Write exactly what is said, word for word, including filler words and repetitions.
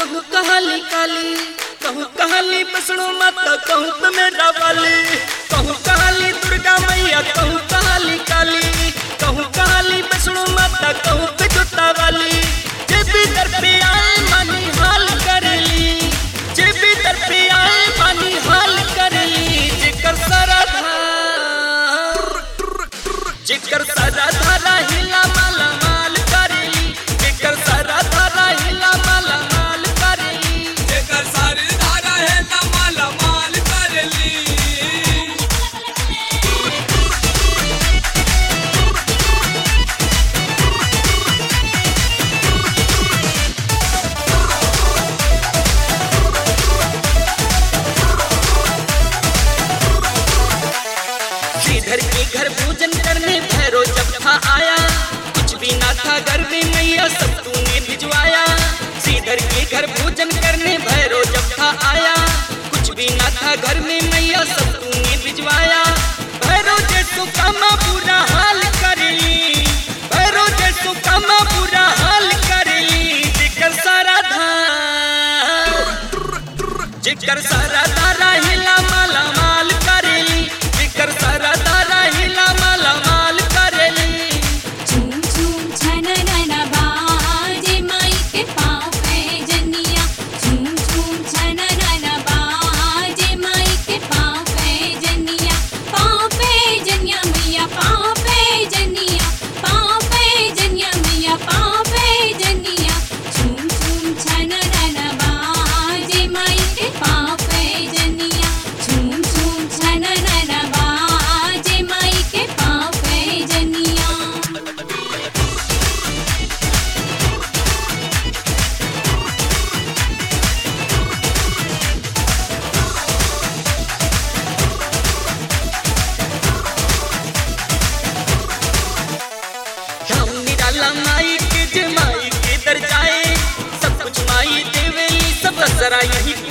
कहूँ कहाली काली, कहूँ कहाली बसणो माता, कहूँ तो मेरा वाली, कहूँ कहाली दुर्गा मैया, कहूँ कहाली काली, कहूँ कहाली बसणो माता, कहूँ पे जोता वाली। जे भी दर पे आए मानी हाल करेली, जे भी दर पे आए मानी हाल करेली। जिकर सारा धार, जिकर सारा धारा हिला माला माल करेली, जिकर सारा धारा हिला माला माल करेली, जेकर सारी धारा है ना माला माल करेली। श्रीधर के घर पूजन करने भैरो जब था आया, कुछ भी ना था घर में मैया सब तूने भिजवाया। श्रीधर के घर पूजन करने भैरो जब था आया, कुछ भी ना था घर में मैया सब तूने भिजवाया। भैरो जैसो कामा बुरा हाल करेली, भैरो जैसो कामा बुरा हाल करेली। जिकर सारा धार, जिकर सारा धारा हिला माला माल करेली, जिकर सारा धारा हिला माला माल करेली। झूम झूम छननन बाजे माई के पाँव पे जनिया, झूम झूम छननन बाजे माई के पाँव पे जनिया, पाँव पे जनिया मैया, पाँव पे जनिया, पाँव पे जनिया मैया, पाँव पे जनिया। झूम झूम छननन बाजे माई के पाँव पे जनिया, झूम झूम छननन बाजे माई के पाँव पे जनिया। हम निराला माई के जे माई के दर जाए, सब कुछ माई देवेली, सब असरा यही